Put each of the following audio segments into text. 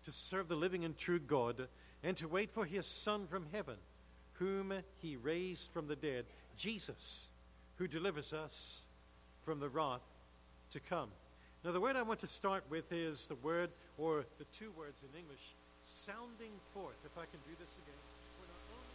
to serve the living and true God, and to wait for his Son from heaven, whom he raised from the dead, Jesus, who delivers us from the wrath to come. Now, the word I want to start with is the word, or the two words in English, sounding forth. If I can do this again. We're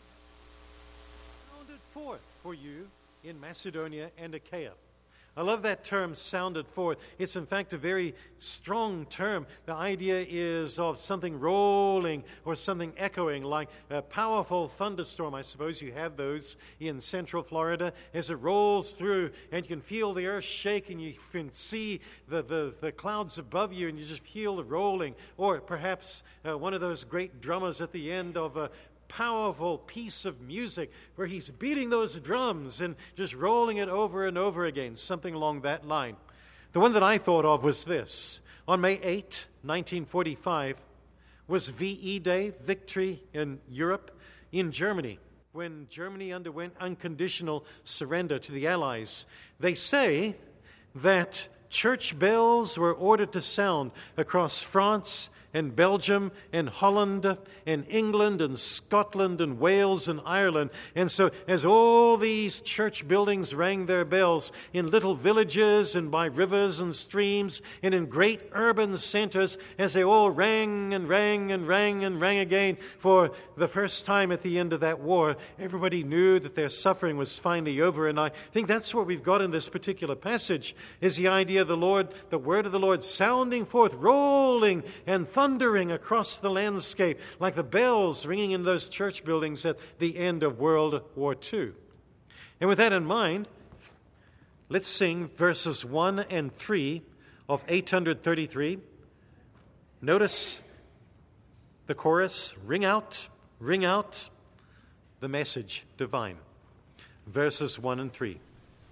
not only sounded forth for you in Macedonia and Achaia. I love that term, sounded forth. It's in fact a very strong term. The idea is of something rolling or something echoing, like a powerful thunderstorm. I suppose you have those in central Florida. As it rolls through and you can feel the earth shake and you can see the clouds above you and you just feel the rolling. Or perhaps one of those great drummers at the end of a powerful piece of music where he's beating those drums and just rolling it over and over again, something along that line. The one that I thought of was this. On May 8, 1945, was VE Day, Victory in Europe, in Germany, when Germany underwent unconditional surrender to the Allies. They say that church bells were ordered to sound across France and Belgium and Holland and England and Scotland and Wales and Ireland. And so as all these church buildings rang their bells in little villages and by rivers and streams and in great urban centers, as they all rang and rang and rang and rang again for the first time at the end of that war, everybody knew that their suffering was finally over. And I think that's what we've got in this particular passage, is the idea of the Lord, the word of the Lord sounding forth, rolling and thundering across the landscape like the bells ringing in those church buildings at the end of World War II. And with that in mind, let's sing verses 1 and 3 of 833. Notice the chorus, ring out, the message divine. Verses 1 and 3.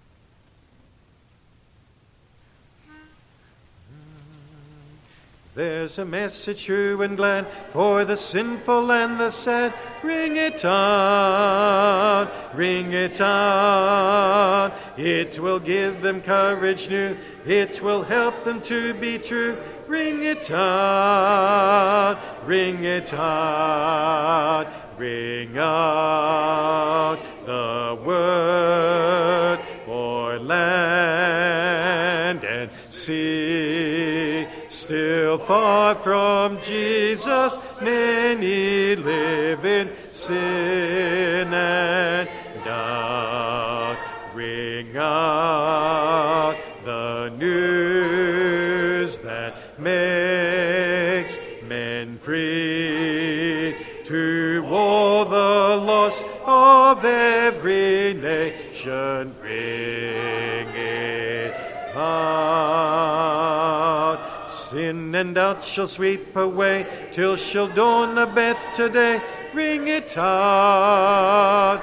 There's a message true and glad for the sinful and the sad. Ring it out, ring it out. It will give them courage new. It will help them to be true. Ring it out, ring it out. Ring out the word for land and sea. Still far from Jesus, many live in sin and doubt. Ring out the news that makes men free, to all the lost of every nation. Ring it out. Sin and doubt shall sweep away till shall dawn a better day. Ring it out,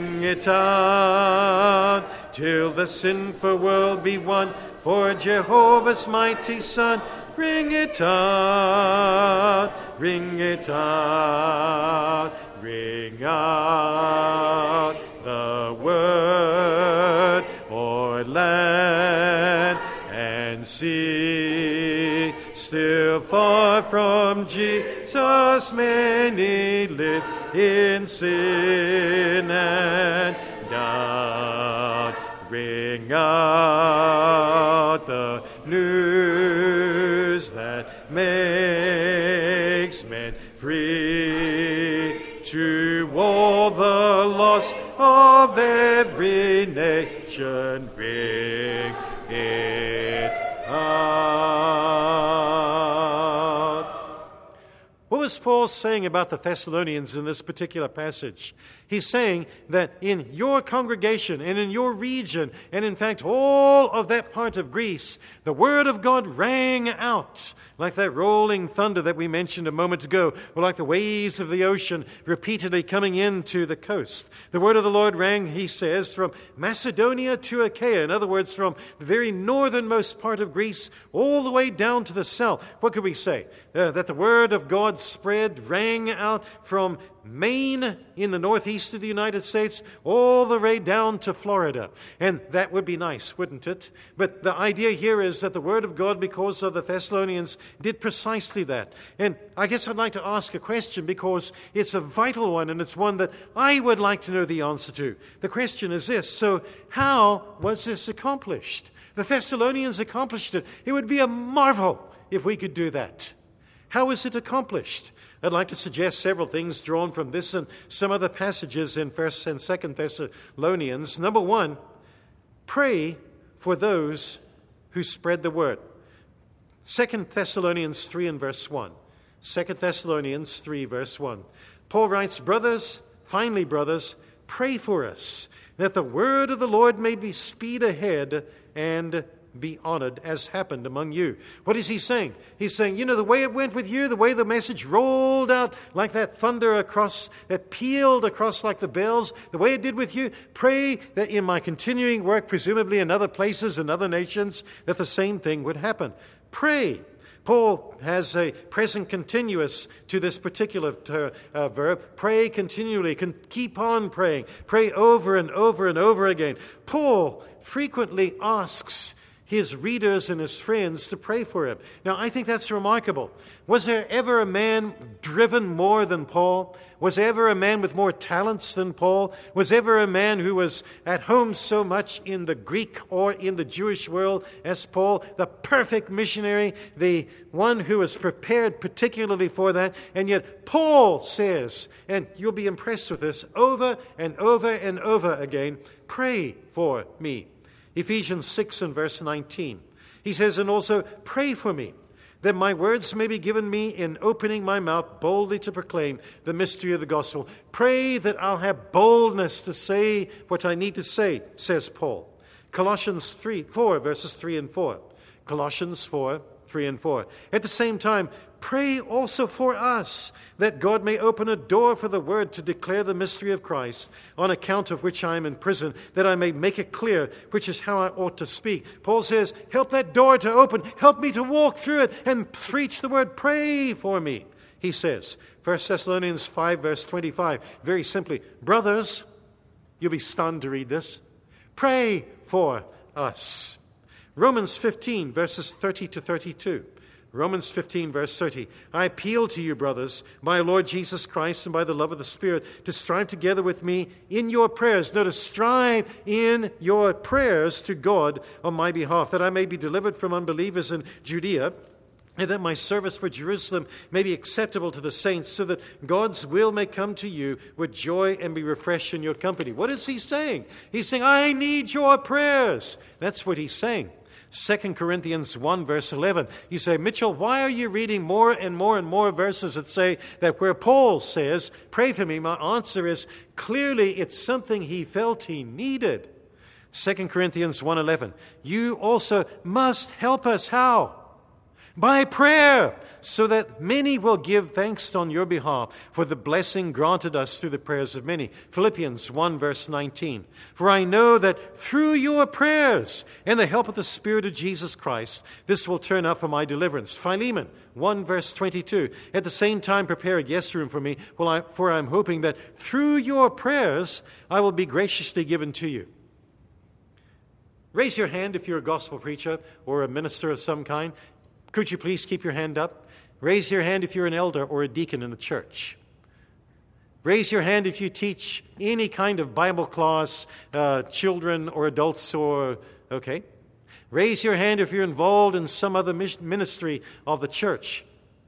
till the sinful world be won for Jehovah's mighty Son. Ring it out, ring out the word o'er land and sea. Still far from Jesus, many live in sin and doubt. Ring out the news that makes men free, to all the lost of every nation. Ring it out. What was Paul saying about the Thessalonians in this particular passage? He's saying that in your congregation and in your region, and in fact all of that part of Greece, the word of God rang out like that rolling thunder that we mentioned a moment ago, or like the waves of the ocean repeatedly coming into the coast. The word of the Lord rang, he says, from Macedonia to Achaia. In other words, from the very northernmost part of Greece all the way down to the south. What could we say? That the word of God spread, rang out from Maine in the northeast of the United States all the way down to Florida. And that would be nice, wouldn't it? But the idea here is that the Word of God, because of the Thessalonians, did precisely that. And I guess I'd like to ask a question because it's a vital one, and it's one that I would like to know the answer to. The question is this: so how was this accomplished? The Thessalonians accomplished it. It would be a marvel if we could do that. How was it accomplished? I'd like to suggest several things drawn from this and some other passages in 1st and 2nd Thessalonians. Number one, pray for those who spread the word. 2 Thessalonians 3 and verse 1. 2 Thessalonians 3 verse 1. Paul writes, brothers, finally, brothers, pray for us, that the word of the Lord may be speed ahead and be honored, as happened among you. What is he saying? He's saying, the way it went with you, the way the message rolled out like that thunder across, that pealed across like the bells, the way it did with you, pray that in my continuing work, presumably in other places and other nations, that the same thing would happen. Pray. Paul has a present continuous to this particular verb. Pray continually. Keep on praying. Pray over and over and over again. Paul frequently asks his readers and his friends to pray for him. Now, I think that's remarkable. Was there ever a man driven more than Paul? Was there ever a man with more talents than Paul? Was ever a man who was at home so much in the Greek or in the Jewish world as Paul? The perfect missionary, the one who was prepared particularly for that. And yet Paul says, and you'll be impressed with this, over and over and over again, pray for me. Ephesians 6 and verse 19. He says, and also pray for me, that my words may be given me in opening my mouth boldly to proclaim the mystery of the gospel. Pray that I'll have boldness to say what I need to say, says Paul. Colossians 4 verses 3 and 4. Colossians 4, 3 and 4. At the same time, pray also for us, that God may open a door for the word to declare the mystery of Christ, on account of which I am in prison, that I may make it clear, which is how I ought to speak. Paul says, help that door to open. Help me to walk through it and preach the word. Pray for me, he says. 1 Thessalonians 5, verse 25. Very simply, brothers, you'll be stunned to read this, pray for us. Romans 15, verses 30 to 32. Romans 15, verse 30. I appeal to you, brothers, by our Lord Jesus Christ and by the love of the Spirit, to strive together with me in your prayers. Notice, strive in your prayers to God on my behalf, that I may be delivered from unbelievers in Judea, and that my service for Jerusalem may be acceptable to the saints, so that God's will may come to you with joy and be refreshed in your company. What is he saying? He's saying, I need your prayers. That's what he's saying. 2 Corinthians 1, verse 11. You say, Mitchell, why are you reading more and more and more verses that say that where Paul says, pray for me? My answer is, clearly it's something he felt he needed. 2 Corinthians 1:11. You also must help us. How? By prayer, so that many will give thanks on your behalf for the blessing granted us through the prayers of many. Philippians 1, verse 19. For I know that through your prayers and the help of the Spirit of Jesus Christ, this will turn out for my deliverance. Philemon 1, verse 22. At the same time, prepare a guest room for me, for I am hoping that through your prayers I will be graciously given to you. Raise your hand if you're a gospel preacher or a minister of some kind. Could you please keep your hand up? Raise your hand if you're an elder or a deacon in the church. Raise your hand if you teach any kind of Bible class, children or adults okay. Raise your hand if you're involved in some other ministry of the church.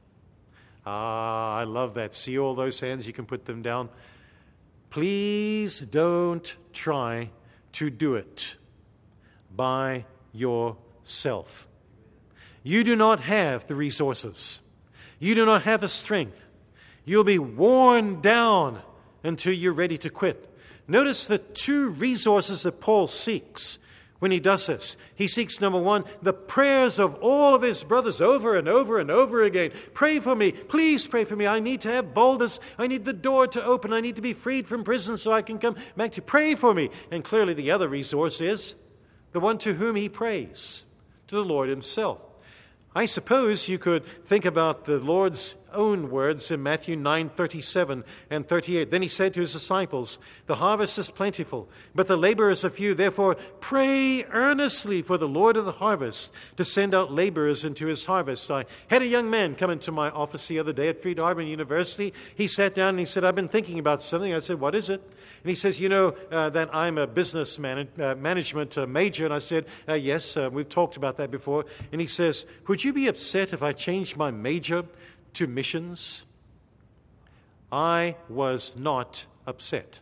I love that. See all those hands? You can put them down. Please don't try to do it by yourself. You do not have the resources. You do not have the strength. You'll be worn down until you're ready to quit. Notice the two resources that Paul seeks when he does this. He seeks, number one, the prayers of all of his brothers over and over and over again. Pray for me. Please pray for me. I need to have boldness. I need the door to open. I need to be freed from prison so I can come back to pray for me. And clearly the other resource is the one to whom he prays, to the Lord himself. I suppose you could think about the Lord's own words in Matthew 9:37 and 38. Then he said to his disciples, "The harvest is plentiful, but the laborers are few. Therefore, pray earnestly for the Lord of the harvest to send out laborers into his harvest." I had a young man come into my office the other day at Friedhardt University. He sat down and he said, "I've been thinking about something." I said, "What is it?" And he says, "You know that I'm a business management major." And I said, "Yes, we've talked about that before." And he says, "Would you be upset if I changed my major to missions?" I was not upset.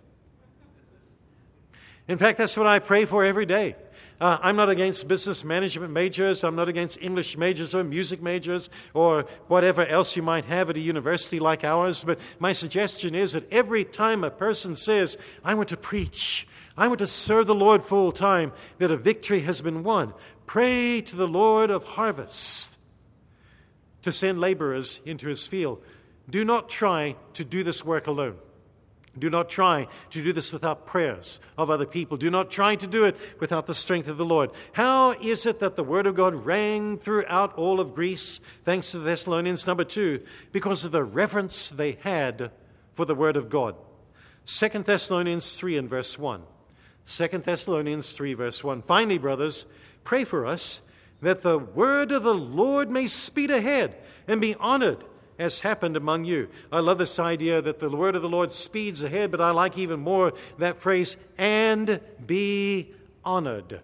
In fact, that's what I pray for every day. I'm not against business management majors. I'm not against English majors or music majors or whatever else you might have at a university like ours. But my suggestion is that every time a person says, "I want to preach, I want to serve the Lord full time," that a victory has been won. Pray to the Lord of harvest to send laborers into his field. Do not try to do this work alone. Do not try to do this without prayers of other people. Do not try to do it without the strength of the Lord. How is it that the word of God rang throughout all of Greece, thanks to the Thessalonians? Number 2, because of the reverence they had for the word of God. 2 Thessalonians 3 and verse 1. 2 Thessalonians 3 verse 1. "Finally, brothers, pray for us that the word of the Lord may speed ahead and be honored, as happened among you." I love this idea that the word of the Lord speeds ahead, but I like even more that phrase, "and be honored."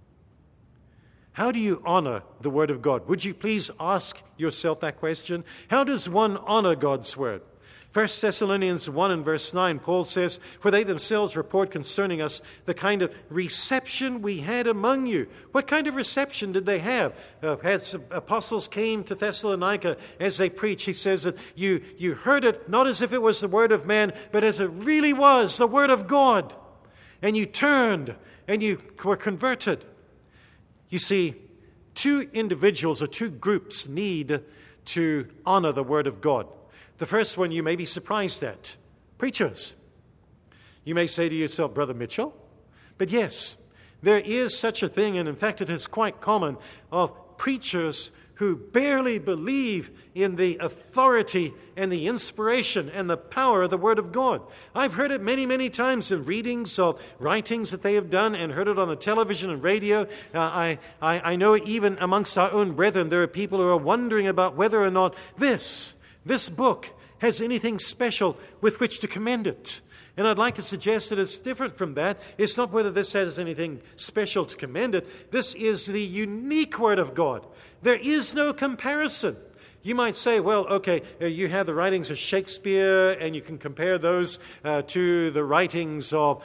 How do you honor the word of God? Would you please ask yourself that question? How does one honor God's word? 1 Thessalonians 1 and verse 9, Paul says, "For they themselves report concerning us the kind of reception we had among you." What kind of reception did they have? As apostles came to Thessalonica as they preached, he says that you heard it not as if it was the word of man, but as it really was the word of God. And you turned and you were converted. You see, two individuals or two groups need to honor the word of God. The first one you may be surprised at, preachers. You may say to yourself, "Brother Mitchell?" But yes, there is such a thing, and in fact it is quite common, of preachers who barely believe in the authority and the inspiration and the power of the Word of God. I've heard it many, many times in readings of writings that they have done and heard it on the television and radio. I know even amongst our own brethren there are people who are wondering about whether or not this book has anything special with which to commend it. And I'd like to suggest that it's different from that. It's not whether this has anything special to commend it. This is the unique Word of God. There is no comparison. You might say, well, okay, you have the writings of Shakespeare, and you can compare those to the writings of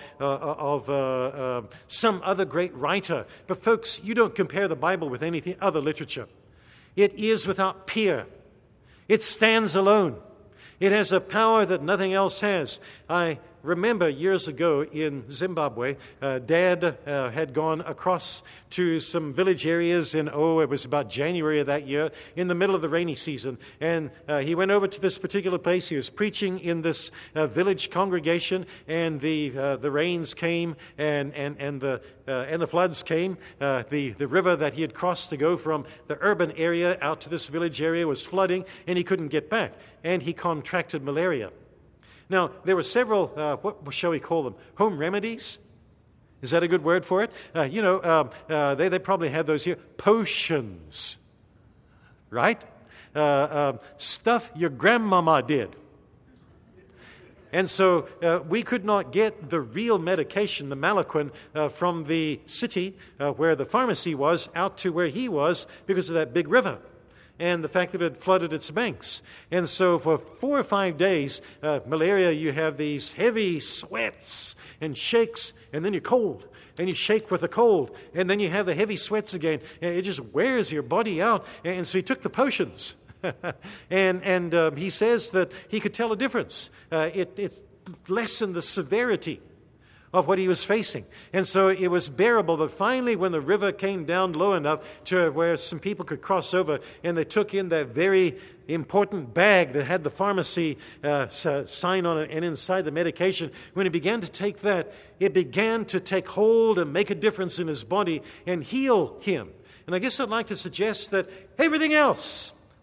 some other great writer. But folks, you don't compare the Bible with anything other literature. It is without peer. It stands alone. It has a power that nothing else has. I remember years ago in Zimbabwe, Dad had gone across to some village areas it was about January of that year, in the middle of the rainy season. And he went over to this particular place. He was preaching in this village congregation, and the rains came and the floods came. The river that he had crossed to go from the urban area out to this village area was flooding, and he couldn't get back. And he contracted malaria. Now, there were several, what shall we call them, home remedies? Is that a good word for it? They probably had those here. Potions, right? Stuff your grandmama did. And so we could not get the real medication, the Malaquin, from the city where the pharmacy was out to where he was because of that big river and the fact that it had flooded its banks. And so for 4 or 5 days, malaria, you have these heavy sweats and shakes, and then you're cold, and you shake with the cold, and then you have the heavy sweats again, and it just wears your body out. And so he took the potions, and he says that he could tell a difference. It lessened the severity of what he was facing. And so it was bearable. But finally, when the river came down low enough to where some people could cross over, and they took in that very important bag that had the pharmacy sign on it and inside the medication, when he began to take that, it began to take hold and make a difference in his body and heal him. And I guess I'd like to suggest that everything else,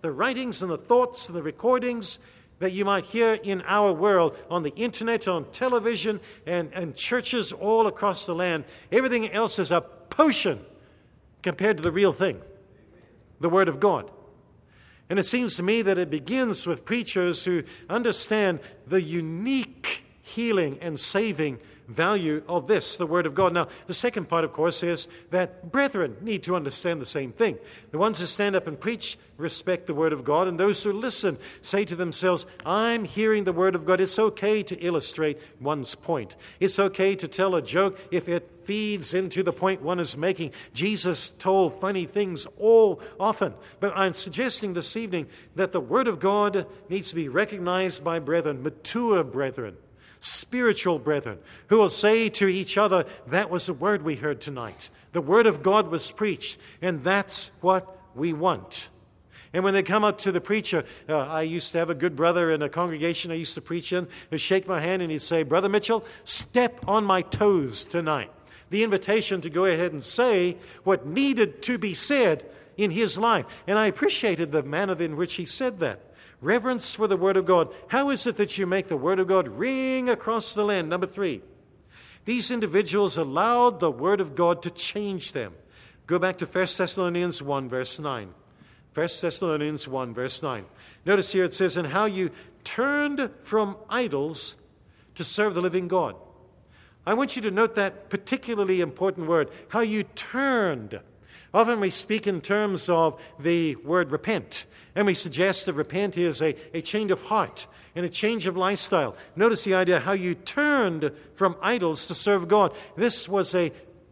the writings and the thoughts and the recordings that you might hear in our world, on the internet, on television, and churches all across the land. Everything else is a potion compared to the real thing, the Word of God. And it seems to me that it begins with preachers who understand the unique healing and saving value of this, the Word of God. Now, the second part, of course, is that brethren need to understand the same thing. The ones who stand up and preach respect the Word of God, and those who listen say to themselves, I'm hearing the Word of God. It's okay to illustrate one's point. It's okay to tell a joke if it feeds into the point one is making. Jesus told funny things all often. But I'm suggesting this evening that the Word of God needs to be recognized by brethren, mature brethren, spiritual brethren, who will say to each other, that was the word we heard tonight. The Word of God was preached, and that's what we want. And when they come up to the preacher, I used to have a good brother in a congregation I used to preach in, who'd shake my hand and he'd say, Brother Mitchell, step on my toes tonight. The invitation to go ahead and say what needed to be said in his life. And I appreciated the manner in which he said that. Reverence for the Word of God. How is it that you make the Word of God ring across the land? Number 3, these individuals allowed the Word of God to change them. Go back to 1 Thessalonians 1, verse 9. 1 Thessalonians 1, verse 9. Notice here it says, and how you turned from idols to serve the living God. I want you to note that particularly important word, how you turned. Often we speak in terms of the word repent, and we suggest that repent is a change of heart and a change of lifestyle. Notice the idea how you turned from idols to serve God. This was a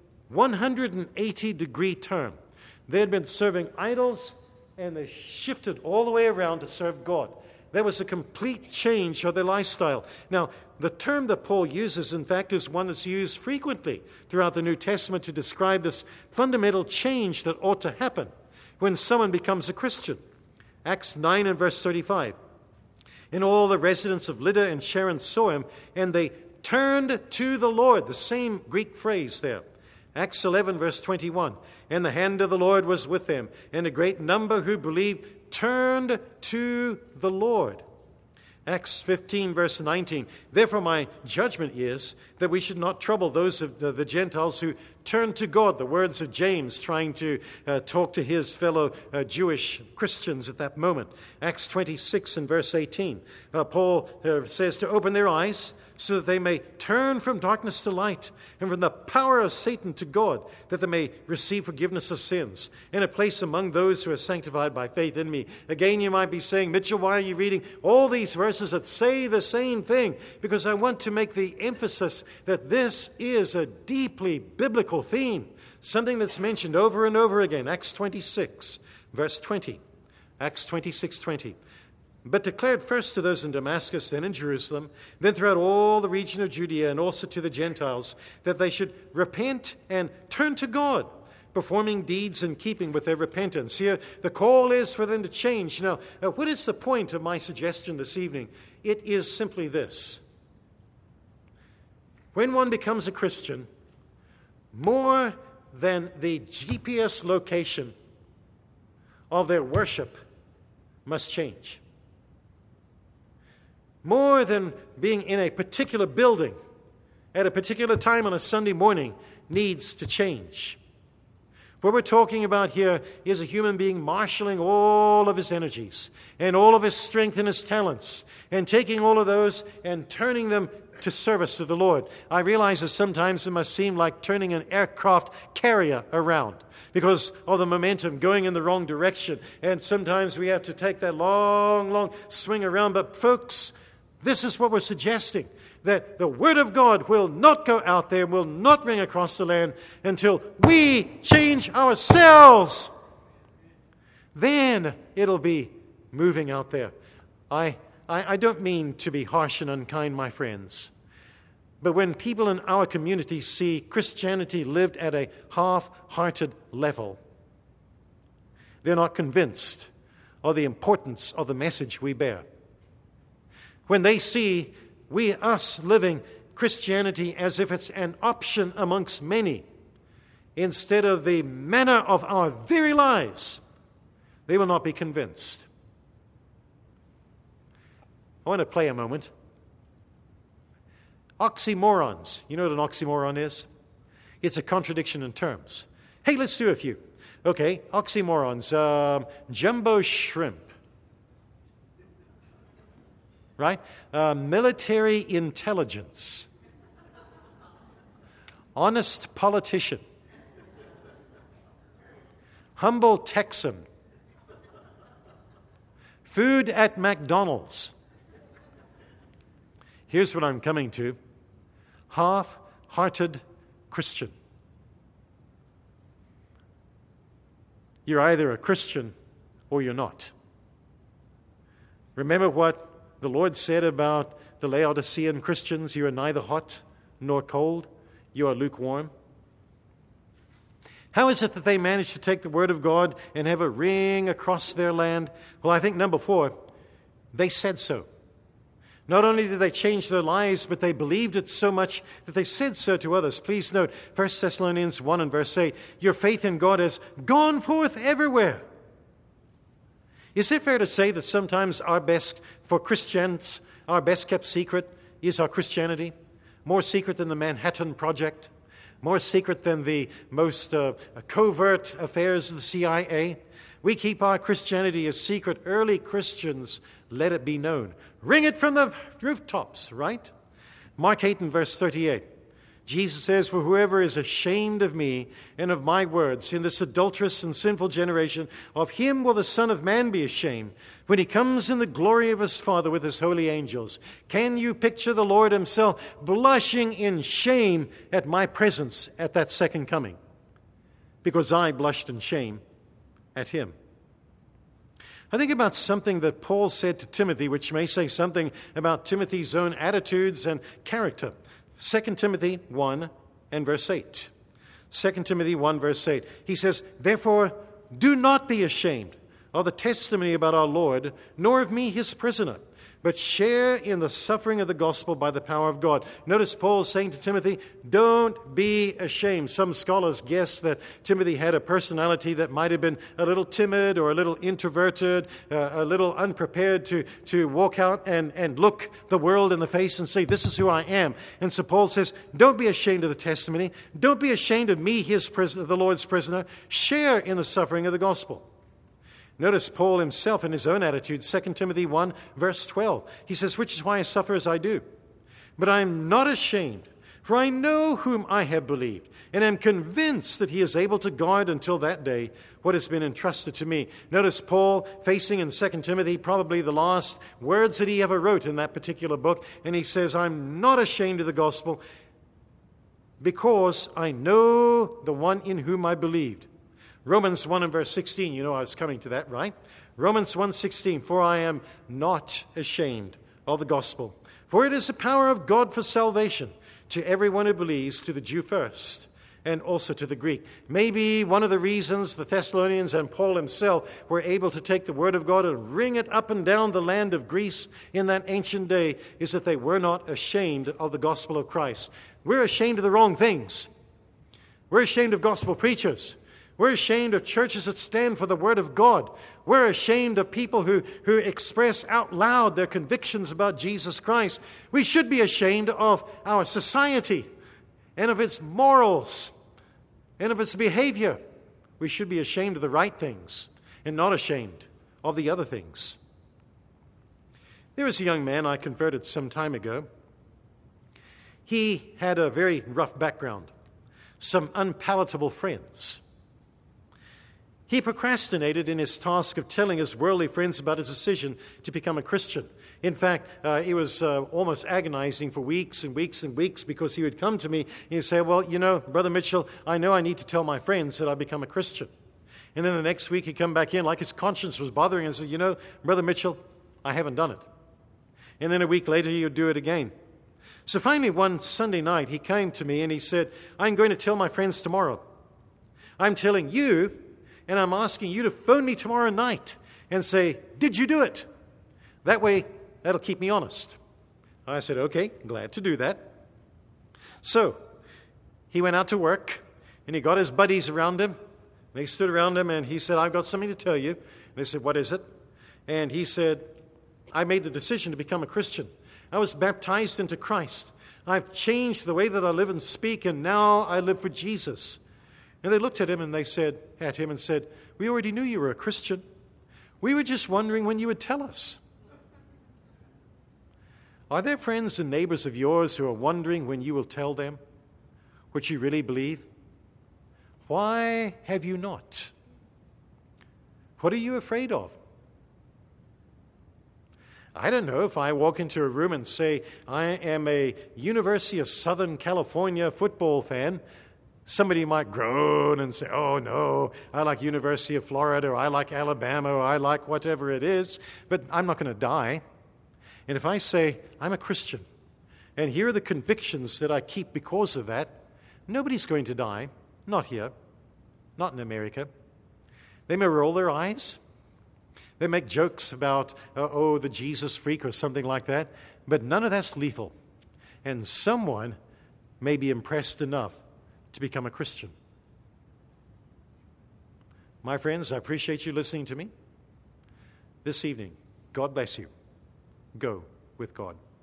180-degree turn. They had been serving idols, and they shifted all the way around to serve God. There was a complete change of their lifestyle. Now, the term that Paul uses, in fact, is one that's used frequently throughout the New Testament to describe this fundamental change that ought to happen when someone becomes a Christian. Acts 9 and verse 35. And all the residents of Lydda and Sharon saw him, and they turned to the Lord. The same Greek phrase there. Acts 11 verse 21. And the hand of the Lord was with them, and a great number who believed turned to the Lord. Acts 15 verse 19. Therefore my judgment is that we should not trouble those of the Gentiles who turn to God. The words of James trying to talk to his fellow Jewish Christians at that moment. Acts 26 and verse 18. Paul says to open their eyes so that they may turn from darkness to light and from the power of Satan to God, that they may receive forgiveness of sins and a place among those who are sanctified by faith in me. Again, you might be saying, Mitchell, why are you reading all these verses that say the same thing? Because I want to make the emphasis that this is a deeply biblical theme, something that's mentioned over and over again. Acts 26, verse 20. Acts 26, 20. But declared first to those in Damascus, then in Jerusalem, then throughout all the region of Judea, and also to the Gentiles, that they should repent and turn to God, performing deeds in keeping with their repentance. Here, the call is for them to change. Now, what is the point of my suggestion this evening? It is simply this. When one becomes a Christian, more than the GPS location of their worship must change. More than being in a particular building at a particular time on a Sunday morning needs to change. What we're talking about here is a human being marshaling all of his energies and all of his strength and his talents and taking all of those and turning them to service of the Lord. I realize that sometimes it must seem like turning an aircraft carrier around because of the momentum going in the wrong direction. And sometimes we have to take that long swing around. But folks, this is what we're suggesting, that the Word of God will not go out there, will not ring across the land until we change ourselves. Then it'll be moving out there. I don't mean to be harsh and unkind, my friends, but when people in our community see Christianity lived at a half-hearted level, they're not convinced of the importance of the message we bear. When they see us living Christianity as if it's an option amongst many, instead of the manner of our very lives, they will not be convinced. I want to play a moment. Oxymorons. You know what an oxymoron is? It's a contradiction in terms. Hey, let's do a few. Okay, oxymorons. Jumbo shrimp. Right? Military intelligence. Honest politician. Humble Texan. Food at McDonald's. Here's what I'm coming to. Half-hearted Christian. You're either a Christian or you're not. Remember what the Lord said about the Laodicean Christians? You are neither hot nor cold. You are lukewarm. How is it that they managed to take the Word of God and have a ring across their land? Well, I think number 4, they said so. Not only did they change their lives, but they believed it so much that they said so to others. Please note, 1 Thessalonians 1 and verse 8, your faith in God has gone forth everywhere. Is it fair to say that sometimes for Christians, our best kept secret is our Christianity? More secret than the Manhattan Project? More secret than the most covert affairs of the CIA? We keep our Christianity a secret. Early Christians let it be known. Ring it from the rooftops, right? Mark 8 and verse 38. Jesus says, for whoever is ashamed of me and of my words in this adulterous and sinful generation, of him will the Son of Man be ashamed when he comes in the glory of his Father with his holy angels. Can you picture the Lord himself blushing in shame at my presence at that second coming? Because I blushed in shame at him. I think about something that Paul said to Timothy, which may say something about Timothy's own attitudes and character. 2 Timothy 1 and verse 8. 2 Timothy 1 verse 8. He says, therefore, do not be ashamed of the testimony about our Lord, nor of me his prisoner, but share in the suffering of the gospel by the power of God. Notice Paul saying to Timothy, don't be ashamed. Some scholars guess that Timothy had a personality that might have been a little timid or a little introverted, a little unprepared to walk out and look the world in the face and say, this is who I am. And so Paul says, don't be ashamed of the testimony. Don't be ashamed of me, the Lord's prisoner. Share in the suffering of the gospel. Notice Paul himself in his own attitude, 2 Timothy 1, verse 12. He says, which is why I suffer as I do. But I am not ashamed, for I know whom I have believed, and am convinced that he is able to guard until that day what has been entrusted to me. Notice Paul facing in 2 Timothy probably the last words that he ever wrote in that particular book, and he says, I'm not ashamed of the gospel, because I know the one in whom I believed. Romans 1 and verse 16, you know I was coming to that, right? Romans 1:16, for I am not ashamed of the gospel, for it is the power of God for salvation to everyone who believes, to the Jew first, and also to the Greek. Maybe one of the reasons the Thessalonians and Paul himself were able to take the word of God and ring it up and down the land of Greece in that ancient day is that they were not ashamed of the gospel of Christ. We're ashamed of the wrong things. We're ashamed of gospel preachers. We're ashamed of churches that stand for the Word of God. We're ashamed of people who express out loud their convictions about Jesus Christ. We should be ashamed of our society and of its morals and of its behavior. We should be ashamed of the right things and not ashamed of the other things. There was a young man I converted some time ago. He had a very rough background, some unpalatable friends. He procrastinated in his task of telling his worldly friends about his decision to become a Christian. In fact, it was almost agonizing for weeks and weeks and weeks because he would come to me and he'd say, well, you know, Brother Mitchell, I know I need to tell my friends that I've become a Christian. And then the next week he'd come back in like his conscience was bothering him and say, you know, Brother Mitchell, I haven't done it. And then a week later he would do it again. So finally one Sunday night he came to me and he said, I'm going to tell my friends tomorrow. I'm telling you, and I'm asking you to phone me tomorrow night and say, did you do it? That way, that'll keep me honest. I said, okay, glad to do that. So, he went out to work, and he got his buddies around him. They stood around him, and he said, I've got something to tell you. And they said, what is it? And he said, I made the decision to become a Christian. I was baptized into Christ. I've changed the way that I live and speak, and now I live for Jesus. And they looked at him and said, we already knew you were a Christian. We were just wondering when you would tell us. Are there friends and neighbors of yours who are wondering when you will tell them what you really believe? Why have you not? What are you afraid of? I don't know, if I walk into a room and say, I am a University of Southern California football fan, somebody might groan and say, oh no, I like University of Florida, or I like Alabama, or I like whatever it is, but I'm not going to die. And if I say, I'm a Christian, and here are the convictions that I keep because of that, nobody's going to die. Not here. Not in America. They may roll their eyes. They make jokes about, the Jesus freak or something like that, but none of that's lethal. And someone may be impressed enough to become a Christian. My friends, I appreciate you listening to me this evening. God bless you. Go with God.